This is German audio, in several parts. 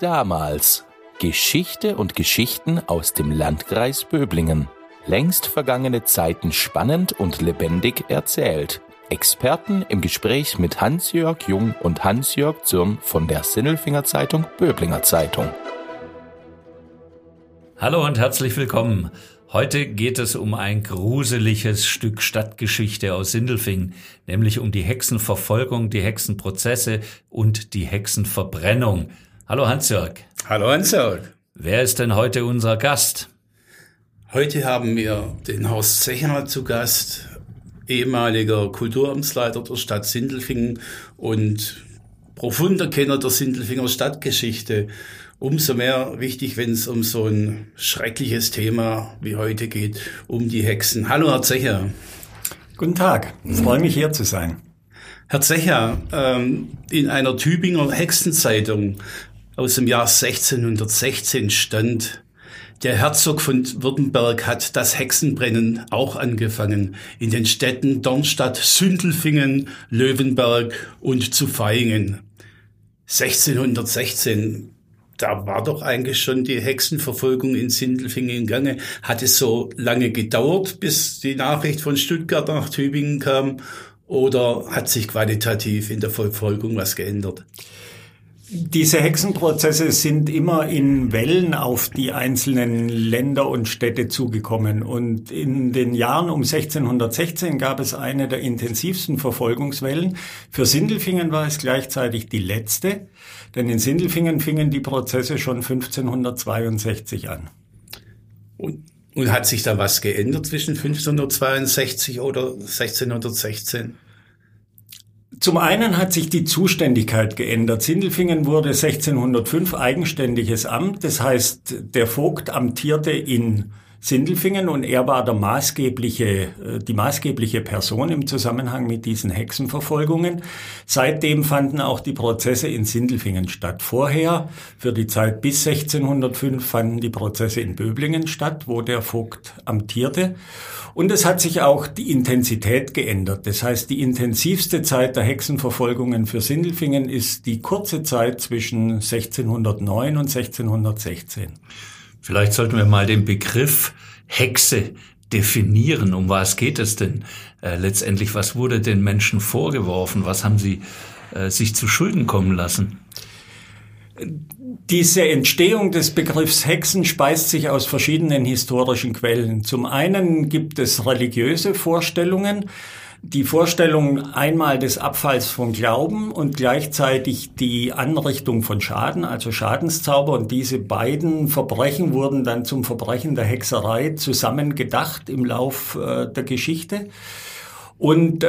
damals. Geschichte und Geschichten aus dem Landkreis Böblingen. Längst vergangene Zeiten spannend und lebendig erzählt. Experten im Gespräch mit Hans-Jörg Jung und Hans-Jörg Zürn von der Sinnelfinger Zeitung Böblinger Zeitung. Hallo und herzlich willkommen. Heute geht es um ein gruseliges Stück Stadtgeschichte aus Sindelfingen, nämlich um die Hexenverfolgung, die Hexenprozesse und die Hexenverbrennung. Hallo Hans-Jörg. Hallo Hans-Jörg. Wer ist denn heute unser Gast? Heute haben wir den Horst Zecher zu Gast, ehemaliger Kulturamtsleiter der Stadt Sindelfingen und profunder Kenner der Sindelfinger Stadtgeschichte. Umso mehr wichtig, wenn es um so ein schreckliches Thema wie heute geht, um die Hexen. Hallo Herr Zecher. Guten Tag, ich freue mich hier zu sein. Herr Zecher, in einer Tübinger Hexenzeitung aus dem Jahr 1616 stand: Der Herzog von Württemberg hat das Hexenbrennen auch angefangen in den Städten Dornstadt, Sindelfingen, Löwenberg und zu Vaihingen. 1616, da war doch eigentlich schon die Hexenverfolgung in Sindelfingen im Gange. Hat es so lange gedauert, bis die Nachricht von Stuttgart nach Tübingen kam, oder hat sich qualitativ in der Verfolgung was geändert? Diese Hexenprozesse sind immer in Wellen auf die einzelnen Länder und Städte zugekommen. Und in den Jahren um 1616 gab es eine der intensivsten Verfolgungswellen. Für Sindelfingen war es gleichzeitig die letzte, denn in Sindelfingen fingen die Prozesse schon 1562 an. Und hat sich da was geändert zwischen 1562 oder 1616? Zum einen hat sich die Zuständigkeit geändert. Sindelfingen wurde 1605 eigenständiges Amt. Das heißt, der Vogt amtierte in Sindelfingen und er war die maßgebliche Person im Zusammenhang mit diesen Hexenverfolgungen. Seitdem fanden auch die Prozesse in Sindelfingen statt. Vorher, für die Zeit bis 1605, fanden die Prozesse in Böblingen statt, wo der Vogt amtierte. Und es hat sich auch die Intensität geändert. Das heißt, die intensivste Zeit der Hexenverfolgungen für Sindelfingen ist die kurze Zeit zwischen 1609 und 1616. Vielleicht sollten wir mal den Begriff Hexe definieren. Um was geht es denn letztendlich? Was wurde den Menschen vorgeworfen? Was haben sie sich zu Schulden kommen lassen? Diese Entstehung des Begriffs Hexen speist sich aus verschiedenen historischen Quellen. Zum einen gibt es religiöse Vorstellungen, die Vorstellung einmal des Abfalls von Glauben und gleichzeitig die Anrichtung von Schaden, also Schadenszauber. Und diese beiden Verbrechen wurden dann zum Verbrechen der Hexerei zusammen gedacht im Lauf der Geschichte. Und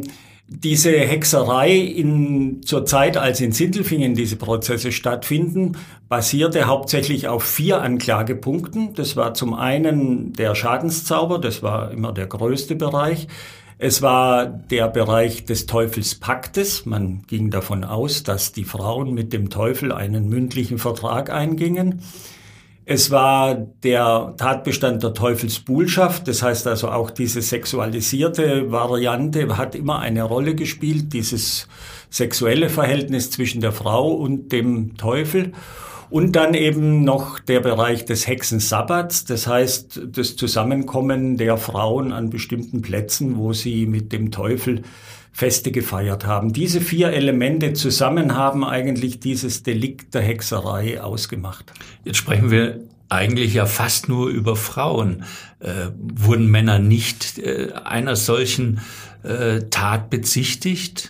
diese Hexerei zur Zeit, als in Sindelfingen diese Prozesse stattfinden, basierte hauptsächlich auf 4 Anklagepunkten. Das war zum einen der Schadenszauber, das war immer der größte Bereich. Es war der Bereich des Teufelspaktes. Man ging davon aus, dass die Frauen mit dem Teufel einen mündlichen Vertrag eingingen. Es war der Tatbestand der Teufelsbuhlschaft, das heißt also auch diese sexualisierte Variante hat immer eine Rolle gespielt, dieses sexuelle Verhältnis zwischen der Frau und dem Teufel. Und dann eben noch der Bereich des Hexensabbats, das heißt das Zusammenkommen der Frauen an bestimmten Plätzen, wo sie mit dem Teufel Feste gefeiert haben. Diese 4 Elemente zusammen haben eigentlich dieses Delikt der Hexerei ausgemacht. Jetzt sprechen wir eigentlich ja fast nur über Frauen. Wurden Männer nicht einer solchen Tat bezichtigt?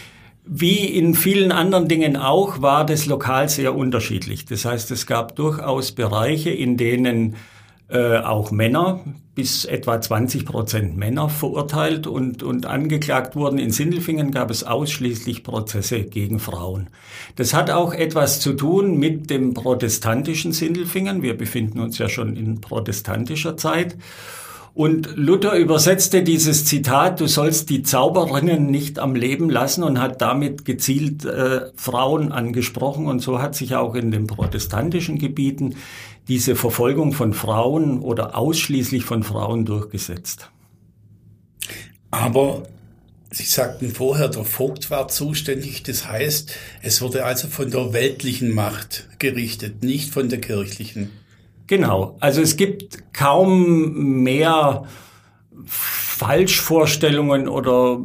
Wie in vielen anderen Dingen auch, war das lokal sehr unterschiedlich. Das heißt, es gab durchaus Bereiche, in denen auch Männer, bis etwa 20% Männer verurteilt und angeklagt wurden. In Sindelfingen gab es ausschließlich Prozesse gegen Frauen. Das hat auch etwas zu tun mit dem protestantischen Sindelfingen. Wir befinden uns ja schon in protestantischer Zeit. Und Luther übersetzte dieses Zitat, du sollst die Zauberinnen nicht am Leben lassen, und hat damit gezielt Frauen angesprochen. Und so hat sich auch in den protestantischen Gebieten diese Verfolgung von Frauen oder ausschließlich von Frauen durchgesetzt. Aber Sie sagten vorher, der Vogt war zuständig. Das heißt, es wurde also von der weltlichen Macht gerichtet, nicht von der kirchlichen. Genau. Also es gibt kaum mehr Falschvorstellungen oder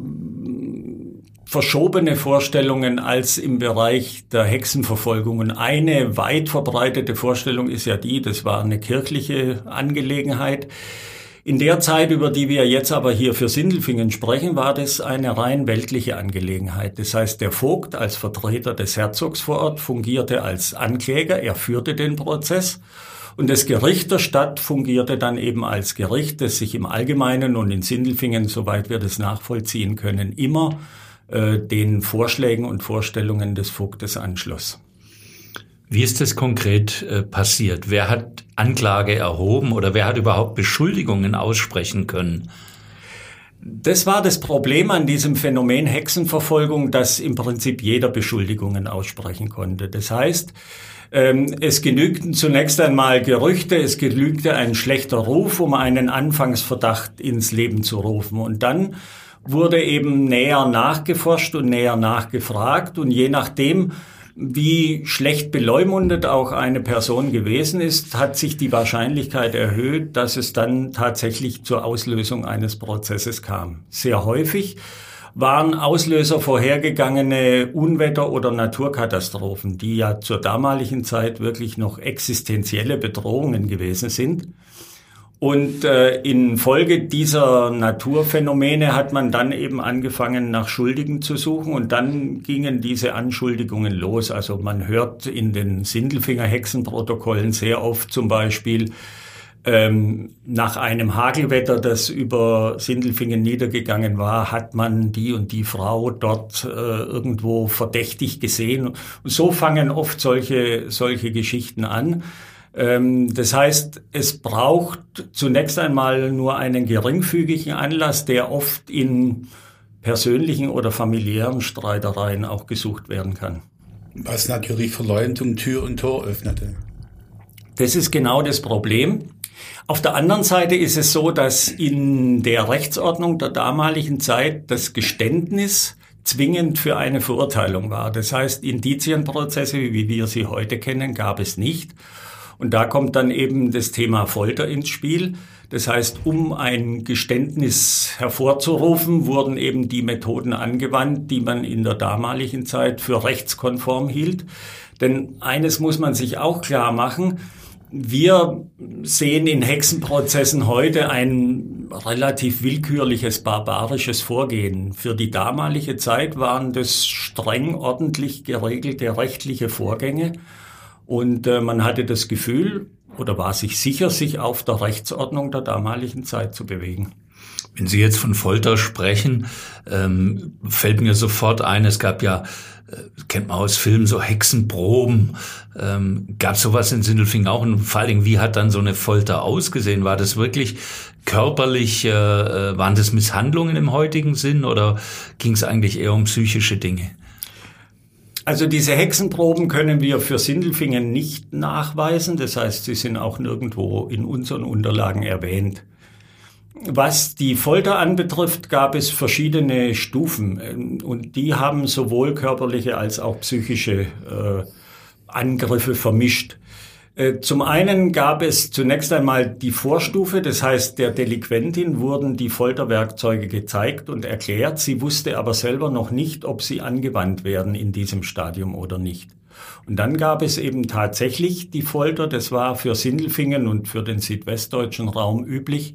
verschobene Vorstellungen als im Bereich der Hexenverfolgung. Und eine weit verbreitete Vorstellung ist ja das war eine kirchliche Angelegenheit. In der Zeit, über die wir jetzt aber hier für Sindelfingen sprechen, war das eine rein weltliche Angelegenheit. Das heißt, der Vogt als Vertreter des Herzogs vor Ort fungierte als Ankläger, er führte den Prozess. Und das Gericht der Stadt fungierte dann eben als Gericht, das sich im Allgemeinen und in Sindelfingen, soweit wir das nachvollziehen können, immer den Vorschlägen und Vorstellungen des Vogtes anschloss. Wie ist das konkret passiert? Wer hat Anklage erhoben oder wer hat überhaupt Beschuldigungen aussprechen können? Das war das Problem an diesem Phänomen Hexenverfolgung, dass im Prinzip jeder Beschuldigungen aussprechen konnte. Das heißt, es genügten zunächst einmal Gerüchte, es genügte ein schlechter Ruf, um einen Anfangsverdacht ins Leben zu rufen. Und dann wurde eben näher nachgeforscht und näher nachgefragt. Und je nachdem, wie schlecht beleumundet auch eine Person gewesen ist, hat sich die Wahrscheinlichkeit erhöht, dass es dann tatsächlich zur Auslösung eines Prozesses kam. Sehr häufig waren Auslöser vorhergegangene Unwetter oder Naturkatastrophen, die ja zur damaligen Zeit wirklich noch existenzielle Bedrohungen gewesen sind. Und infolge dieser Naturphänomene hat man dann eben angefangen, nach Schuldigen zu suchen und dann gingen diese Anschuldigungen los. Also man hört in den Sindelfinger Hexenprotokollen sehr oft zum Beispiel, nach einem Hagelwetter, das über Sindelfingen niedergegangen war, hat man die und die Frau dort irgendwo verdächtig gesehen. Und so fangen oft solche Geschichten an. Das heißt, es braucht zunächst einmal nur einen geringfügigen Anlass, der oft in persönlichen oder familiären Streitereien auch gesucht werden kann. Was natürlich Verleumdung Tür und Tor öffnete. Das ist genau das Problem. Auf der anderen Seite ist es so, dass in der Rechtsordnung der damaligen Zeit das Geständnis zwingend für eine Verurteilung war. Das heißt, Indizienprozesse, wie wir sie heute kennen, gab es nicht. Und da kommt dann eben das Thema Folter ins Spiel. Das heißt, um ein Geständnis hervorzurufen, wurden eben die Methoden angewandt, die man in der damaligen Zeit für rechtskonform hielt. Denn eines muss man sich auch klar machen: Wir sehen in Hexenprozessen heute ein relativ willkürliches, barbarisches Vorgehen. Für die damalige Zeit waren das streng ordentlich geregelte rechtliche Vorgänge. Und man hatte das Gefühl oder war sich sicher, sich auf der Rechtsordnung der damaligen Zeit zu bewegen. Wenn Sie jetzt von Folter sprechen, fällt mir sofort ein, es gab ja, kennt man aus Filmen, so Hexenproben. Gab es sowas in Sindelfingen auch? Und vor allen Dingen, wie hat dann so eine Folter ausgesehen? War das wirklich körperlich, waren das Misshandlungen im heutigen Sinn oder ging es eigentlich eher um psychische Dinge? Also diese Hexenproben können wir für Sindelfingen nicht nachweisen. Das heißt, sie sind auch nirgendwo in unseren Unterlagen erwähnt. Was die Folter anbetrifft, gab es verschiedene Stufen und die haben sowohl körperliche als auch psychische Angriffe vermischt. Zum einen gab es zunächst einmal die Vorstufe, das heißt, der Delinquentin wurden die Folterwerkzeuge gezeigt und erklärt. Sie wusste aber selber noch nicht, ob sie angewandt werden in diesem Stadium oder nicht. Und dann gab es eben tatsächlich die Folter, das war für Sindelfingen und für den südwestdeutschen Raum üblich,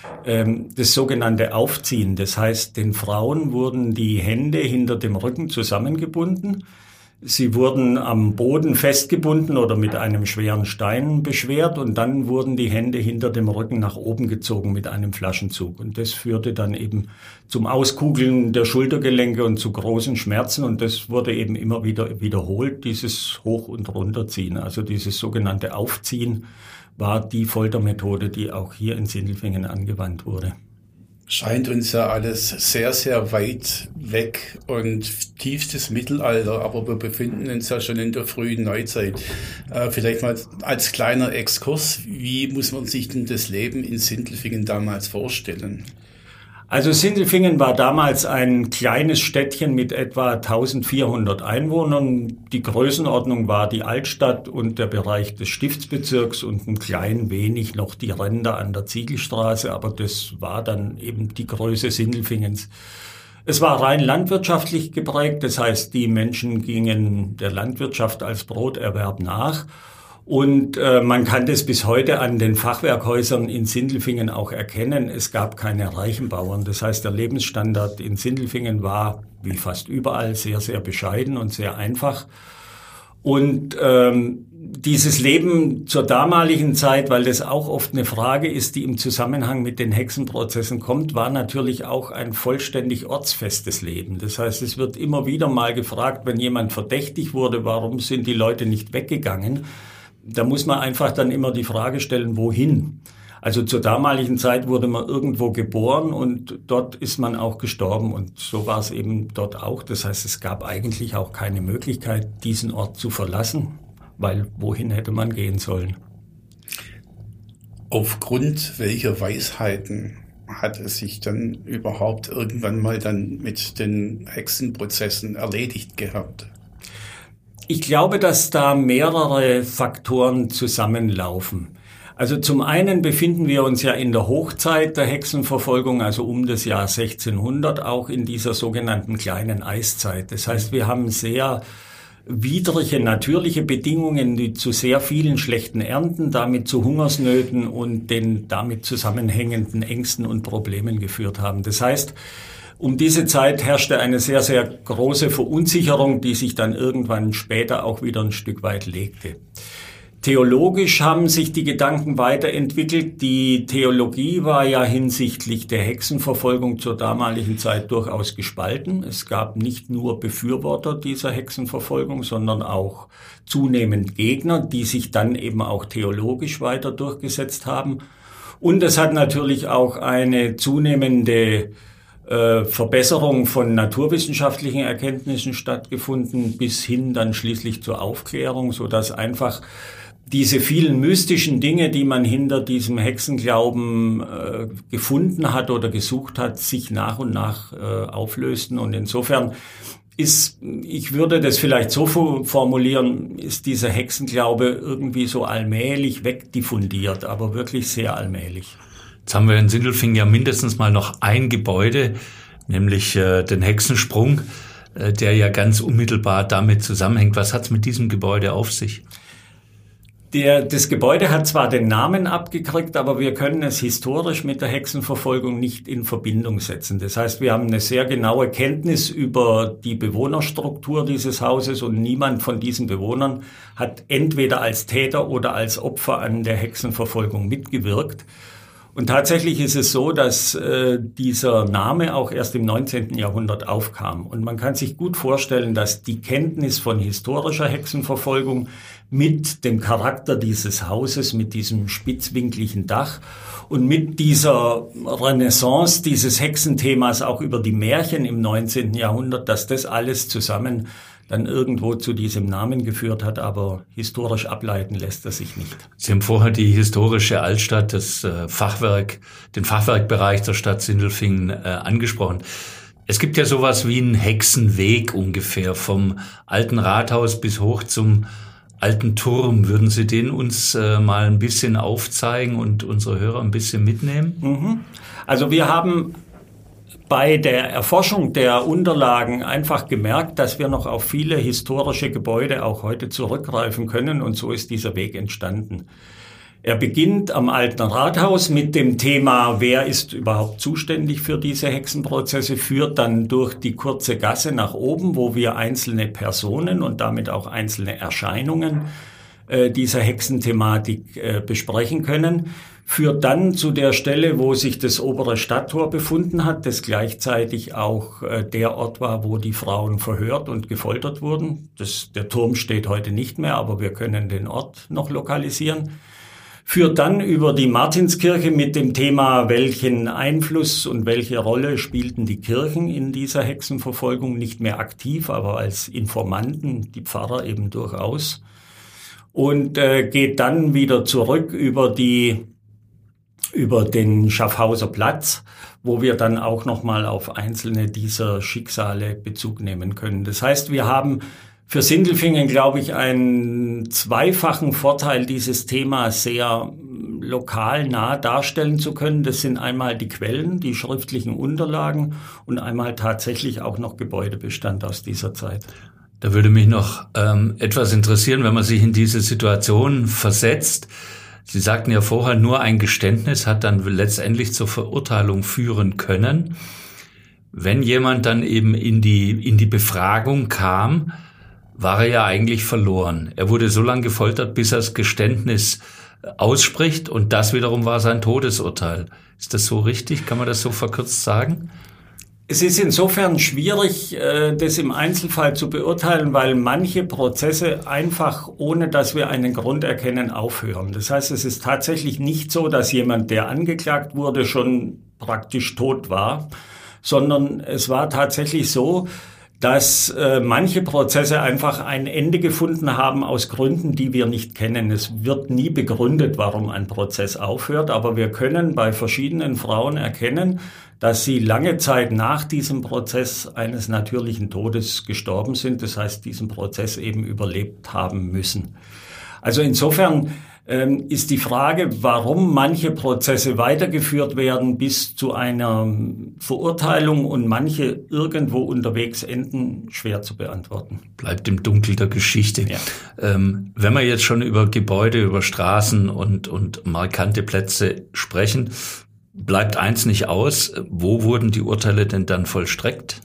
das sogenannte Aufziehen. Das heißt, den Frauen wurden die Hände hinter dem Rücken zusammengebunden. Sie wurden am Boden festgebunden oder mit einem schweren Stein beschwert und dann wurden die Hände hinter dem Rücken nach oben gezogen mit einem Flaschenzug. Und das führte dann eben zum Auskugeln der Schultergelenke und zu großen Schmerzen und das wurde eben immer wieder wiederholt, dieses Hoch- und Runterziehen. Also dieses sogenannte Aufziehen war die Foltermethode, die auch hier in Sindelfingen angewandt wurde. Scheint uns ja alles sehr, sehr weit weg und tiefstes Mittelalter, aber wir befinden uns ja schon in der frühen Neuzeit. Vielleicht mal als kleiner Exkurs, wie muss man sich denn das Leben in Sindelfingen damals vorstellen? Also Sindelfingen war damals ein kleines Städtchen mit etwa 1400 Einwohnern. Die Größenordnung war die Altstadt und der Bereich des Stiftsbezirks und ein klein wenig noch die Ränder an der Ziegelstraße, aber das war dann eben die Größe Sindelfingens. Es war rein landwirtschaftlich geprägt, das heißt, die Menschen gingen der Landwirtschaft als Broterwerb nach. Und man kann das bis heute an den Fachwerkhäusern in Sindelfingen auch erkennen. Es gab keine reichen Bauern. Das heißt, der Lebensstandard in Sindelfingen war, wie fast überall, sehr, sehr bescheiden und sehr einfach. Und dieses Leben zur damaligen Zeit, weil das auch oft eine Frage ist, die im Zusammenhang mit den Hexenprozessen kommt, war natürlich auch ein vollständig ortsfestes Leben. Das heißt, es wird immer wieder mal gefragt, wenn jemand verdächtig wurde, warum sind die Leute nicht weggegangen? Da muss man einfach dann immer die Frage stellen, wohin? Also zur damaligen Zeit wurde man irgendwo geboren und dort ist man auch gestorben und so war es eben dort auch. Das heißt, es gab eigentlich auch keine Möglichkeit, diesen Ort zu verlassen, weil wohin hätte man gehen sollen? Aufgrund welcher Weisheiten hat es sich dann überhaupt irgendwann mal dann mit den Hexenprozessen erledigt gehabt? Ich glaube, dass da mehrere Faktoren zusammenlaufen. Also zum einen befinden wir uns ja in der Hochzeit der Hexenverfolgung, also um das Jahr 1600, auch in dieser sogenannten kleinen Eiszeit. Das heißt, wir haben sehr widrige natürliche Bedingungen, die zu sehr vielen schlechten Ernten, damit zu Hungersnöten und den damit zusammenhängenden Ängsten und Problemen geführt haben. Das heißt, um diese Zeit herrschte eine sehr, sehr große Verunsicherung, die sich dann irgendwann später auch wieder ein Stück weit legte. Theologisch haben sich die Gedanken weiterentwickelt. Die Theologie war ja hinsichtlich der Hexenverfolgung zur damaligen Zeit durchaus gespalten. Es gab nicht nur Befürworter dieser Hexenverfolgung, sondern auch zunehmend Gegner, die sich dann eben auch theologisch weiter durchgesetzt haben. Und es hat natürlich auch eine zunehmende Verbesserung von naturwissenschaftlichen Erkenntnissen stattgefunden, bis hin dann schließlich zur Aufklärung, so dass einfach diese vielen mystischen Dinge, die man hinter diesem Hexenglauben gefunden hat oder gesucht hat, sich nach und nach auflösten. Und insofern ich würde das vielleicht so formulieren, ist dieser Hexenglaube irgendwie so allmählich wegdiffundiert, aber wirklich sehr allmählich. Jetzt haben wir in Sindelfingen ja mindestens mal noch ein Gebäude, nämlich den Hexensprung, der ja ganz unmittelbar damit zusammenhängt. Was hat es mit diesem Gebäude auf sich? Das Gebäude hat zwar den Namen abgekriegt, aber wir können es historisch mit der Hexenverfolgung nicht in Verbindung setzen. Das heißt, wir haben eine sehr genaue Kenntnis über die Bewohnerstruktur dieses Hauses und niemand von diesen Bewohnern hat entweder als Täter oder als Opfer an der Hexenverfolgung mitgewirkt. Und tatsächlich ist es so, dass dieser Name auch erst im 19. Jahrhundert aufkam. Und man kann sich gut vorstellen, dass die Kenntnis von historischer Hexenverfolgung mit dem Charakter dieses Hauses, mit diesem spitzwinkligen Dach und mit dieser Renaissance dieses Hexenthemas auch über die Märchen im 19. Jahrhundert, dass das alles zusammen dann irgendwo zu diesem Namen geführt hat, aber historisch ableiten lässt er sich nicht. Sie haben vorher die historische Altstadt, den Fachwerkbereich der Stadt Sindelfingen angesprochen. Es gibt ja sowas wie einen Hexenweg ungefähr, vom alten Rathaus bis hoch zum alten Turm. Würden Sie den uns mal ein bisschen aufzeigen und unsere Hörer ein bisschen mitnehmen? Also wir haben bei der Erforschung der Unterlagen einfach gemerkt, dass wir noch auf viele historische Gebäude auch heute zurückgreifen können und so ist dieser Weg entstanden. Er beginnt am alten Rathaus mit dem Thema, wer ist überhaupt zuständig für diese Hexenprozesse, führt dann durch die kurze Gasse nach oben, wo wir einzelne Personen und damit auch einzelne Erscheinungen dieser Hexenthematik besprechen können, führt dann zu der Stelle, wo sich das obere Stadttor befunden hat, das gleichzeitig auch der Ort war, wo die Frauen verhört und gefoltert wurden. Der Turm steht heute nicht mehr, aber wir können den Ort noch lokalisieren. Führt dann über die Martinskirche mit dem Thema, welchen Einfluss und welche Rolle spielten die Kirchen in dieser Hexenverfolgung, nicht mehr aktiv, aber als Informanten, die Pfarrer eben durchaus. Und geht dann wieder zurück über den Schaffhauser Platz, wo wir dann auch nochmal auf einzelne dieser Schicksale Bezug nehmen können. Das heißt, wir haben für Sindelfingen, glaube ich, einen zweifachen Vorteil, dieses Thema sehr lokal nah darstellen zu können. Das sind einmal die Quellen, die schriftlichen Unterlagen und einmal tatsächlich auch noch Gebäudebestand aus dieser Zeit. Da würde mich noch etwas interessieren, wenn man sich in diese Situation versetzt. Sie sagten ja vorher, nur ein Geständnis hat dann letztendlich zur Verurteilung führen können. Wenn jemand dann eben in die Befragung kam, war er ja eigentlich verloren. Er wurde so lange gefoltert, bis er das Geständnis ausspricht, und das wiederum war sein Todesurteil. Ist das so richtig? Kann man das so verkürzt sagen? Es ist insofern schwierig, das im Einzelfall zu beurteilen, weil manche Prozesse einfach, ohne dass wir einen Grund erkennen, aufhören. Das heißt, es ist tatsächlich nicht so, dass jemand, der angeklagt wurde, schon praktisch tot war, sondern es war tatsächlich so, dass manche Prozesse einfach ein Ende gefunden haben aus Gründen, die wir nicht kennen. Es wird nie begründet, warum ein Prozess aufhört, aber wir können bei verschiedenen Frauen erkennen, dass sie lange Zeit nach diesem Prozess eines natürlichen Todes gestorben sind. Das heißt, diesen Prozess eben überlebt haben müssen. Also insofern ist die Frage, warum manche Prozesse weitergeführt werden bis zu einer Verurteilung und manche irgendwo unterwegs enden, schwer zu beantworten. Bleibt im Dunkel der Geschichte. Ja. Wenn wir jetzt schon über Gebäude, über Straßen und markante Plätze sprechen, bleibt eins nicht aus. Wo wurden die Urteile denn dann vollstreckt?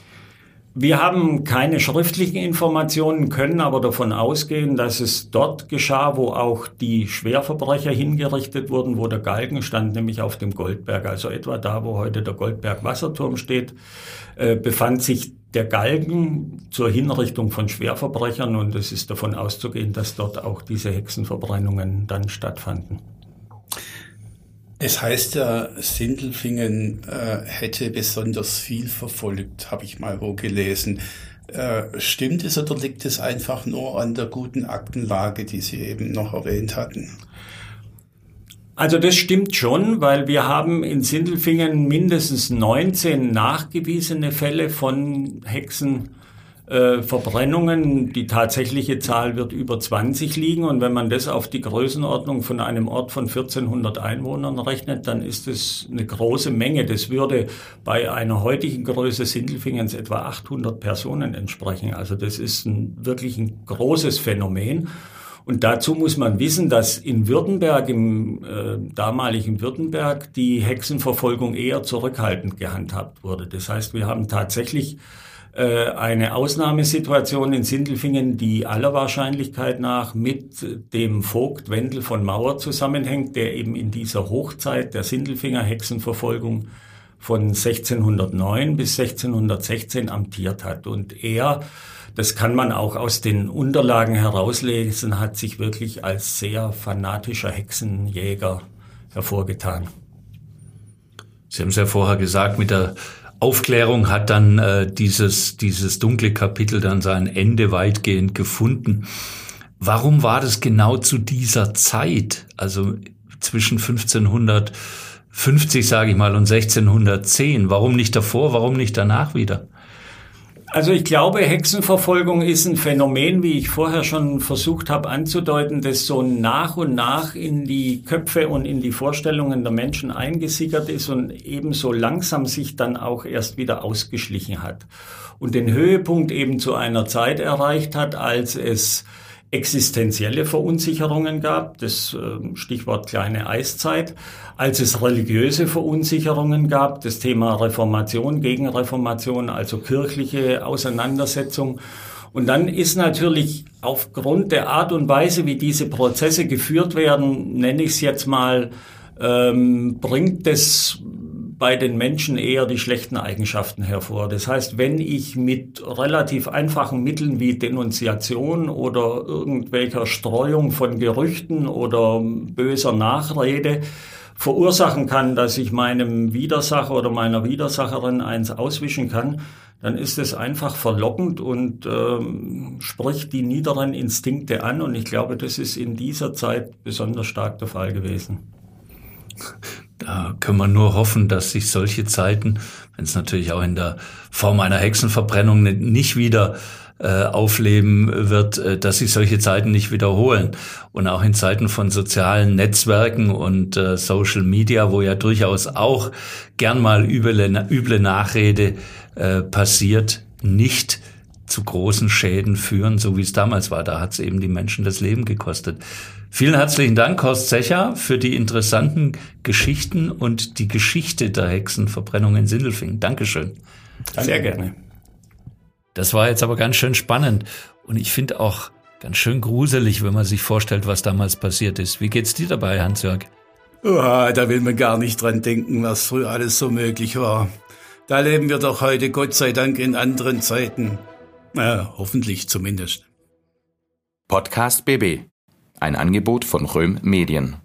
Wir haben keine schriftlichen Informationen, können aber davon ausgehen, dass es dort geschah, wo auch die Schwerverbrecher hingerichtet wurden, wo der Galgen stand, nämlich auf dem Goldberg. Also etwa da, wo heute der Goldberg-Wasserturm steht, befand sich der Galgen zur Hinrichtung von Schwerverbrechern, und es ist davon auszugehen, dass dort auch diese Hexenverbrennungen dann stattfanden. Es heißt ja, Sindelfingen hätte besonders viel verfolgt, habe ich mal wo gelesen. Stimmt es oder liegt es einfach nur an der guten Aktenlage, die Sie eben noch erwähnt hatten? Also das stimmt schon, weil wir haben in Sindelfingen mindestens 19 nachgewiesene Fälle von Hexenverbrennungen. Die tatsächliche Zahl wird über 20 liegen, und wenn man das auf die Größenordnung von einem Ort von 1400 Einwohnern rechnet, dann ist es eine große Menge. Das würde bei einer heutigen Größe Sindelfingens etwa 800 Personen entsprechen. Also das ist wirklich ein großes Phänomen. Und dazu muss man wissen, dass in Württemberg, im damaligen Württemberg, die Hexenverfolgung eher zurückhaltend gehandhabt wurde. Das heißt, wir haben tatsächlich eine Ausnahmesituation in Sindelfingen, die aller Wahrscheinlichkeit nach mit dem Vogt Wendel von Mauer zusammenhängt, der eben in dieser Hochzeit der Sindelfinger Hexenverfolgung von 1609 bis 1616 amtiert hat. Und er, das kann man auch aus den Unterlagen herauslesen, hat sich wirklich als sehr fanatischer Hexenjäger hervorgetan. Sie haben es ja vorher gesagt, mit der Aufklärung hat dann dieses dunkle Kapitel dann sein Ende weitgehend gefunden. Warum war das genau zu dieser Zeit, also zwischen 1550, sage ich mal, und 1610? Warum nicht davor, warum nicht danach wieder? Also ich glaube, Hexenverfolgung ist ein Phänomen, wie ich vorher schon versucht habe anzudeuten, das so nach und nach in die Köpfe und in die Vorstellungen der Menschen eingesickert ist und ebenso langsam sich dann auch erst wieder ausgeschlichen hat. Und den Höhepunkt eben zu einer Zeit erreicht hat, als es existenzielle Verunsicherungen gab, das Stichwort kleine Eiszeit, als es religiöse Verunsicherungen gab, das Thema Reformation, Gegenreformation, also kirchliche Auseinandersetzung. Und dann ist natürlich aufgrund der Art und Weise, wie diese Prozesse geführt werden, nenne ich es jetzt mal, bringt es bei den Menschen eher die schlechten Eigenschaften hervor. Das heißt, wenn ich mit relativ einfachen Mitteln wie Denunziation oder irgendwelcher Streuung von Gerüchten oder böser Nachrede verursachen kann, dass ich meinem Widersacher oder meiner Widersacherin eins auswischen kann, dann ist es einfach verlockend und spricht die niederen Instinkte an. Und ich glaube, das ist in dieser Zeit besonders stark der Fall gewesen. Da können wir nur hoffen, dass sich solche Zeiten, wenn es natürlich auch in der Form einer Hexenverbrennung nicht wieder aufleben wird, dass sich solche Zeiten nicht wiederholen. Und auch in Zeiten von sozialen Netzwerken und Social Media, wo ja durchaus auch gern mal üble Nachrede passiert, nicht zu großen Schäden führen, so wie es damals war. Da hat es eben die Menschen das Leben gekostet. Vielen herzlichen Dank, Horst Zecher, für die interessanten Geschichten und die Geschichte der Hexenverbrennung in Sindelfingen. Dankeschön. Sehr gerne. Das war jetzt aber ganz schön spannend und ich finde auch ganz schön gruselig, wenn man sich vorstellt, was damals passiert ist. Wie geht's dir dabei, Hans-Jörg? Da will man gar nicht dran denken, was früher alles so möglich war. Da leben wir doch heute, Gott sei Dank, in anderen Zeiten. Hoffentlich zumindest. Podcast BB. Ein Angebot von Röhm Medien.